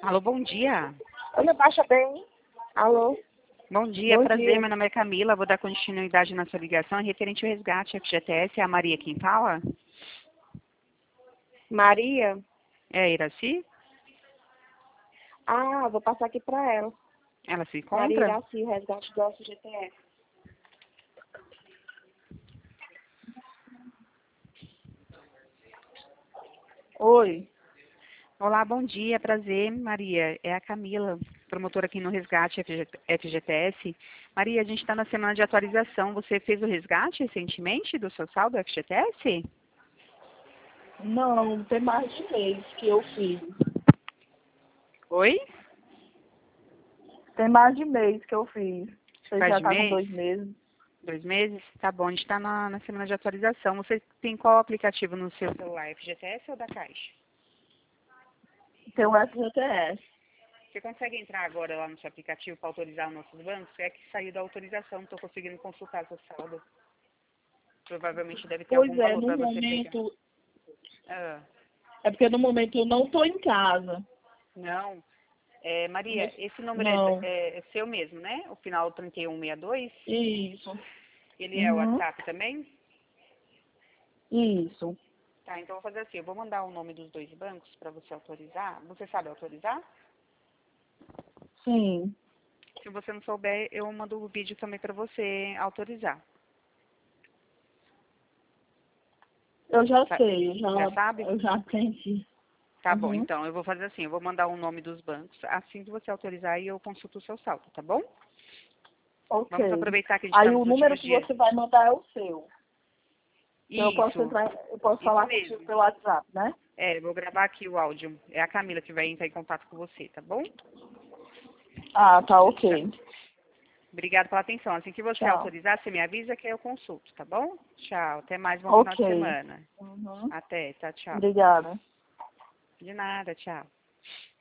Alô, bom dia. Oi, baixa bem. Alô? Bom dia, Bom prazer. dia. Meu nome é Camila. Vou dar continuidade na sua ligação. Referente ao resgate FGTS, é a Maria quem fala? Maria? É a Iraci? Ah, vou passar aqui para ela. Ela se Maria encontra? Iraci, o resgate do FGTS. Oi. Olá, bom dia, prazer, Maria. É a Camila, promotora aqui no resgate FGTS. Maria, a gente está na semana de atualização. Você fez o resgate recentemente do seu saldo FGTS? Não, tem mais de mês que eu fiz. Oi? Tem mais de mês que eu fiz. Você Faz já de tá com mês? 2 meses. 2 meses? Tá bom, a gente está na semana de atualização. Você tem qual aplicativo no seu celular, FGTS ou da Caixa? Tem o FGTS. Você consegue entrar agora lá no seu aplicativo para autorizar os nossos bancos? É que saiu da autorização, não estou conseguindo consultar seu saldo. Provavelmente deve ter algum Pois é, valor no para você pegar. momento... Ah, É porque no momento eu não tô em casa. não. Maria, esse número Não. é seu mesmo, né? O final 3162? Isso. Ele é o Uhum. WhatsApp também? Isso. Tá, então eu vou fazer assim, eu vou mandar o nome dos dois bancos para você autorizar. Você sabe autorizar? Sim. Se você não souber, eu mando o vídeo também para você autorizar. Eu já Tá- sei, Já sabe? eu já aprendi. Tá bom, Uhum. então eu vou fazer assim, eu vou mandar o nome dos bancos. Assim que você autorizar, aí eu consulto o seu saldo, tá bom? Ok. Vamos aproveitar que a gente está Aí o nos número últimos que dias. você vai mandar é o seu. Então Isso, eu posso isso falar contigo mesmo. pelo WhatsApp, né? Eu vou gravar aqui o áudio. É a Camila que vai entrar em contato com você, tá bom? Ah, tá, ok. Obrigada pela atenção. Assim que você Tchau. autorizar, você me avisa que eu consulto, tá bom? Tchau, até mais, bom final de Ok. semana. Uhum. Até, tchau, tchau. Obrigada. De nada, tchau.